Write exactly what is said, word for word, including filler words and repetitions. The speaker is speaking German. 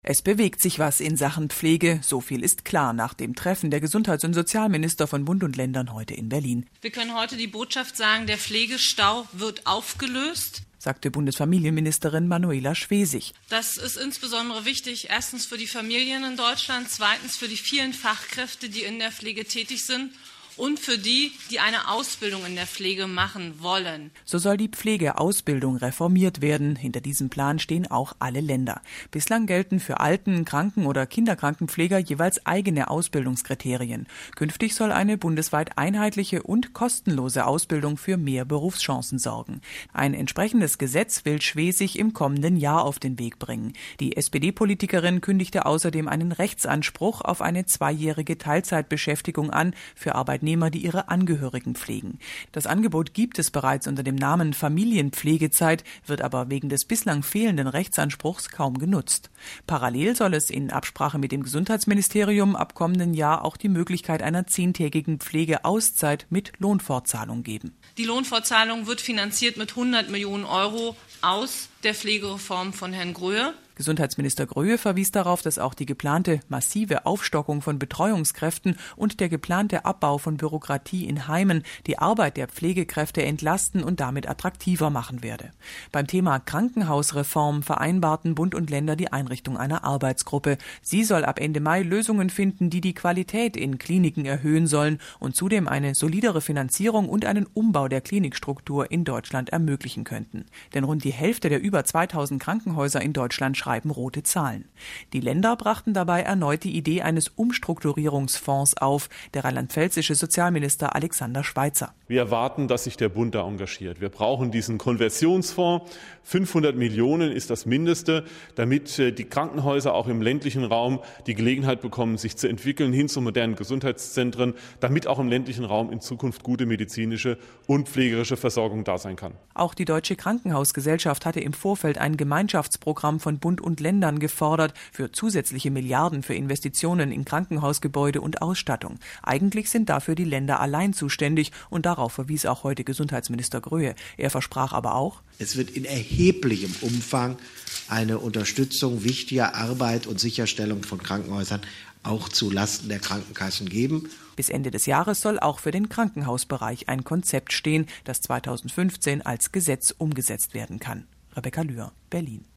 Es bewegt sich was in Sachen Pflege, so viel ist klar nach dem Treffen der Gesundheits- und Sozialminister von Bund und Ländern heute in Berlin. Wir können heute die Botschaft sagen, der Pflegestau wird aufgelöst, sagte Bundesfamilienministerin Manuela Schwesig. Das ist insbesondere wichtig, erstens für die Familien in Deutschland, zweitens für die vielen Fachkräfte, die in der Pflege tätig sind, und für die, die eine Ausbildung in der Pflege machen wollen. So soll die Pflegeausbildung reformiert werden. Hinter diesem Plan stehen auch alle Länder. Bislang gelten für Alten-, Kranken- oder Kinderkrankenpfleger jeweils eigene Ausbildungskriterien. Künftig soll eine bundesweit einheitliche und kostenlose Ausbildung für mehr Berufschancen sorgen. Ein entsprechendes Gesetz will Schwesig im kommenden Jahr auf den Weg bringen. Die S P D-Politikerin kündigte außerdem einen Rechtsanspruch auf eine zweijährige Teilzeitbeschäftigung an für Arbeitnehmer, die ihre Angehörigen pflegen. Das Angebot gibt es bereits unter dem Namen Familienpflegezeit, wird aber wegen des bislang fehlenden Rechtsanspruchs kaum genutzt. Parallel soll es in Absprache mit dem Gesundheitsministerium ab kommenden Jahr auch die Möglichkeit einer zehntägigen Pflegeauszeit mit Lohnfortzahlung geben. Die Lohnfortzahlung wird finanziert mit hundert Millionen Euro aus der Pflegereform von Herrn Gröhe. Gesundheitsminister Gröhe verwies darauf, dass auch die geplante massive Aufstockung von Betreuungskräften und der geplante Abbau von Bürokratie in Heimen die Arbeit der Pflegekräfte entlasten und damit attraktiver machen werde. Beim Thema Krankenhausreform vereinbarten Bund und Länder die Einrichtung einer Arbeitsgruppe. Sie soll ab Ende Mai Lösungen finden, die die Qualität in Kliniken erhöhen sollen und zudem eine solidere Finanzierung und einen Umbau der Klinikstruktur in Deutschland ermöglichen könnten. Denn rund die Hälfte der über zweitausend Krankenhäuser in Deutschland schreiben rote Zahlen. Die Länder brachten dabei erneut die Idee eines Umstrukturierungsfonds auf, der rheinland-pfälzische Sozialminister Alexander Schweitzer. Wir erwarten, dass sich der Bund da engagiert. Wir brauchen diesen Konversionsfonds. fünfhundert Millionen ist das Mindeste, damit die Krankenhäuser auch im ländlichen Raum die Gelegenheit bekommen, sich zu entwickeln hin zu modernen Gesundheitszentren, damit auch im ländlichen Raum in Zukunft gute medizinische und pflegerische Versorgung da sein kann. Auch die Deutsche Krankenhausgesellschaft hatte im Vorfeld ein Gemeinschaftsprogramm von Bund und Ländern gefordert für zusätzliche Milliarden für Investitionen in Krankenhausgebäude und Ausstattung. Eigentlich sind dafür die Länder allein zuständig und darauf verwies auch heute Gesundheitsminister Gröhe. Er versprach aber auch: Es wird in erheblichem Umfang eine Unterstützung wichtiger Arbeit und Sicherstellung von Krankenhäusern auch zu Lasten der Krankenkassen geben. Bis Ende des Jahres soll auch für den Krankenhausbereich ein Konzept stehen, das zweitausendfünfzehn als Gesetz umgesetzt werden kann. Rebecca Lühr, Berlin.